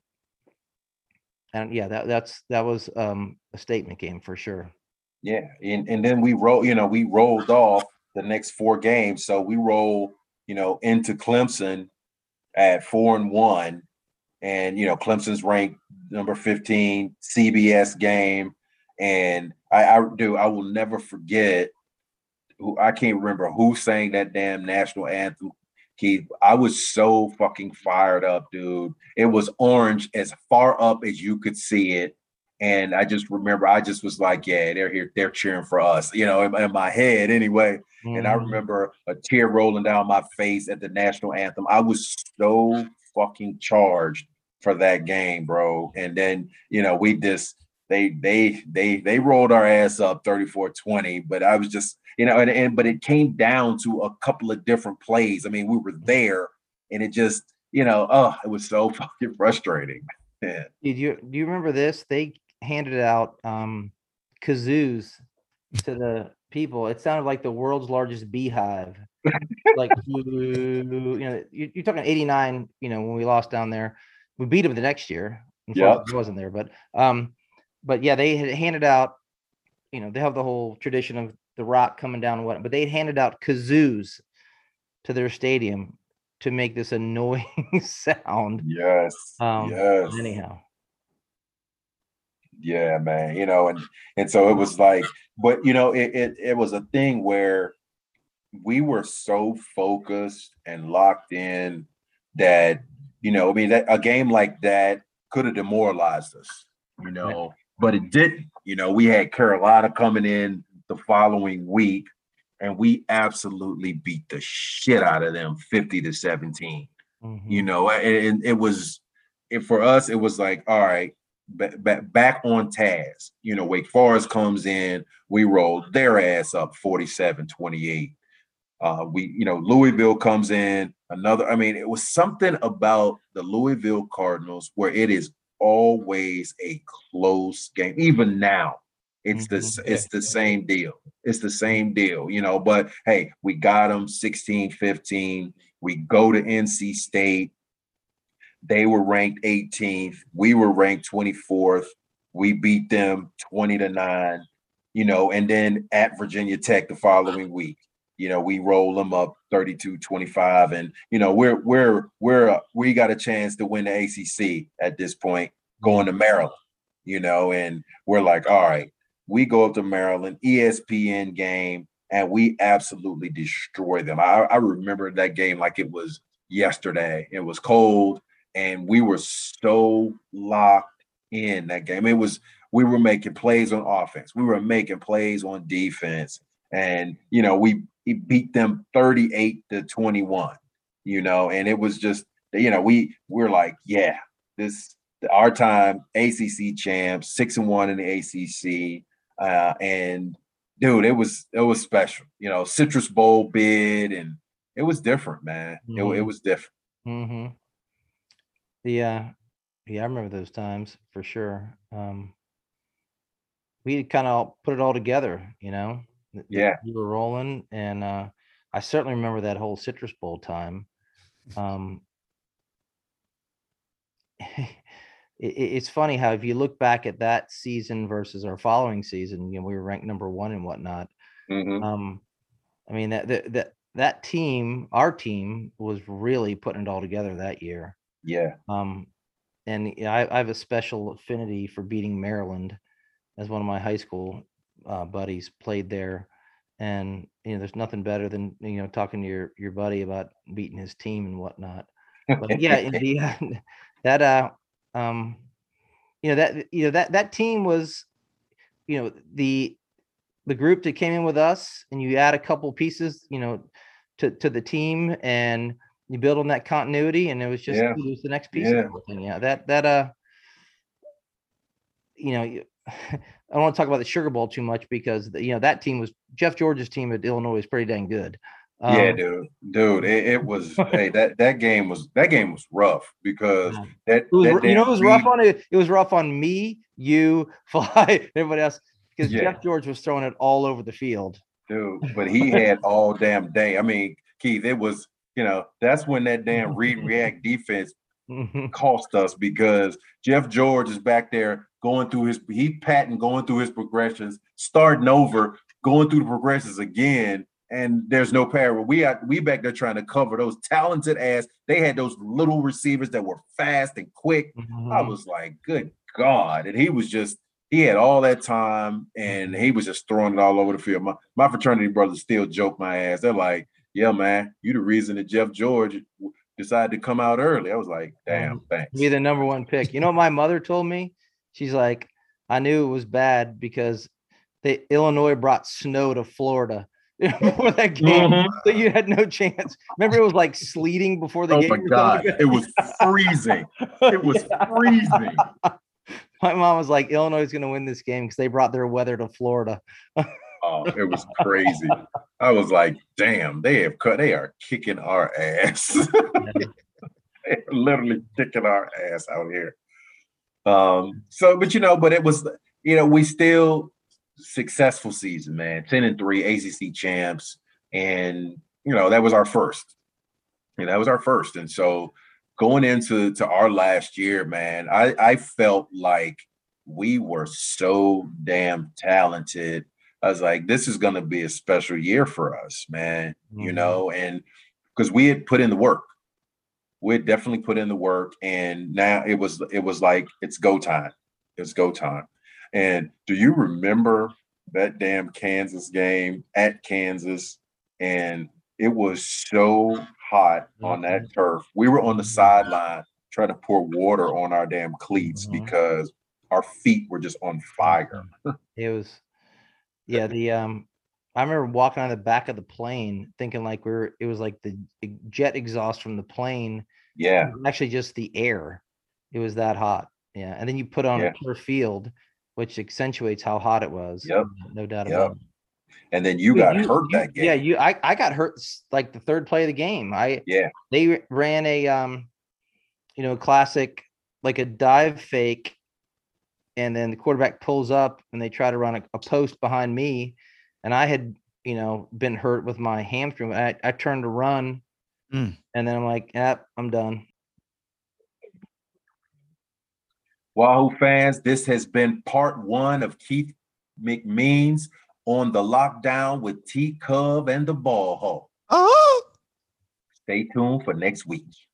and yeah, that that's that was um a statement game for sure. Yeah, and and then we roll, you know, we rolled off the next four games. So we roll, you know, into Clemson at four and one, and you know, Clemson's ranked number fifteen, C B S game, and I, I do I will never forget who I can't remember who sang that damn national anthem. Keith, I was so fucking fired up, dude. It was orange as far up as you could see it. And I just remember, I just was like, yeah, they're here, they're cheering for us, you know, in, in my head anyway. And I Mhm. remember a tear rolling down my face at the national anthem. I was so fucking charged for that game, bro. And then, you know, we just, they, they, they, they rolled our ass up thirty-four twenty, but I was just, you know, and, and but it came down to a couple of different plays. I mean, we were there and it just, you know, oh, it was so fucking frustrating. Yeah. Did you do you remember this? They handed out um kazoos to the people. It sounded like the world's largest beehive. Like you, you know, you, you're talking eighty-nine, you know, when we lost down there. We beat them the next year. Yep. Unfortunately, I wasn't there, but um, but yeah, they had handed out, you know, they have the whole tradition of the rock coming down and what, but they had handed out kazoos to their stadium to make this annoying sound. Yes. Um, Yes. anyhow. Yeah, man. You know, and and so it was like, but you know, it it, it was a thing where we were so focused and locked in that, you know, I mean, that a game like that could have demoralized us, you Right. know, but it didn't. You know, we had Carolina coming in the following week, and we absolutely beat the shit out of them fifty to seventeen. You Mhm. know, and, and it was it, for us, it was like, all right, back, back on task. You know, Wake Forest comes in, we rolled their ass up forty-seven twenty-eight. Uh, we, you know, Louisville comes in, another. I mean, it was something about the Louisville Cardinals where it is always a close game. Even now, it's this, Mhm. it's the same deal. It's the same deal, you know. But hey, we got them sixteen fifteen. We go to N C State. They were ranked eighteenth. We were ranked twenty-fourth. We beat them twenty to nine, you know, and then at Virginia Tech the following week, you know, we roll them up thirty-two twenty-five. And, you know, we're, we're, we're, uh, we got a chance to win the A C C at this point, going to Maryland, you know, and we're like, all right, we go up to Maryland, E S P N game, and we absolutely destroy them. I, I remember that game like it was yesterday. It was cold and we were so locked in that game. It was we were making plays on offense, we were making plays on defense, and you know we, we beat them thirty-eight to twenty-one. You know, and it was just you know we we're like, yeah, this our time, A C C champs, six and one in the A C C, uh, and dude, it was it was special. You know, Citrus Bowl bid, and it was different, man. It, it Mhm. was different. Mhm. The uh, yeah, I remember those times for sure. Um, we kind of put it all together, you know. The, the, Yeah. we were rolling, and uh, I certainly remember that whole Citrus Bowl time. Um, it, it's funny how if you look back at that season versus our following season, you know, we were ranked number one and whatnot. Hmm. Um, I mean that that that that team, our team, was really putting it all together that year. Yeah. Um, and yeah, I, I have a special affinity for beating Maryland, as one of my high school uh, buddies played there, and you know, there's nothing better than you know talking to your your buddy about beating his team and whatnot. But yeah, in the that uh um you know that you know that that team was you know the the group that came in with us, and you add a couple pieces, you know, to to the team, and you build on that continuity, and it was just Yeah. it was the next piece of Yeah. everything. Yeah, that that uh, you know, you, I don't want to talk about the Sugar Bowl too much because the, you know that team was Jeff George's team at Illinois was pretty dang good. Yeah, Um, dude. Dude, it, it was hey, that that game was that game was rough because yeah. that It was, that you know, damn it was rough Reed, on it. It was rough on me, you, Fly, everybody else, because yeah, Jeff George was throwing it all over the field. dude. But he had all damn day. I mean, Keith, it was, you know, that's when that damn read and react defense Mhm. cost us because Jeff George is back there going through his he patting going through his progressions, starting over, going through the progressions again, and there's no parallel. We are we back there trying to cover those talented ass. They had those little receivers that were fast and quick. I Mhm. was like, good God. And he was just he had all that time and he was just throwing it all over the field. My my fraternity brothers still joke my ass. They're like, yeah, man, you the reason that Jeff George decided to come out early. I was like, damn, Um, be thanks. the number one pick. You know what my mother told me? She's like, I knew it was bad because the Illinois brought snow to Florida before that game. Mhm. So you had no chance. Remember, it was like sleeting before the Oh game my or something God. like It was freezing. It was freezing. Yeah. My mom was like, Illinois is going to win this game because they brought their weather to Florida. Oh, it was crazy. I was like, damn, they have cut, they are kicking our ass. They're literally kicking our ass out here. Um, so, but you know, but it was, you know, we still successful season, man. ten and three A C C champs. And, you know, that was our first. And that was our first. And so going into to our last year, man, I, I felt like we were so damn talented. I was like, this is gonna be a special year for us, man. You Mhm. know, and because we had put in the work we had definitely put in the work, and now it was it was like it's go time. It's go time. And do you remember that damn Kansas game at Kansas? And it was so hot on that Mhm. turf. We were on the Mhm. sideline trying to pour water on our damn cleats Mhm. because our feet were just on fire. It was, yeah, the, um, I remember walking on the back of the plane thinking like we we're, it was like the e- jet exhaust from the plane. Yeah, It was actually just the air. It was that hot. Yeah. And then you put on a yeah, pure field, which accentuates how hot it was. yep, No doubt yep. about it. And then you You, got you, hurt you, that yeah, game. you, I, I got hurt s- like the third play of the game. I, Yeah, they ran a, um, you know, classic, like a dive fake. And then the quarterback pulls up and they try to run a, a post behind me. And I had, you know, been hurt with my hamstring. I, I turned to run Mm. and then I'm like, yep, I'm done. Wahoo fans, this has been part one of Keith McMeans on the lockdown with T Cub and the Ball Hawk. Oh. Stay tuned for next week.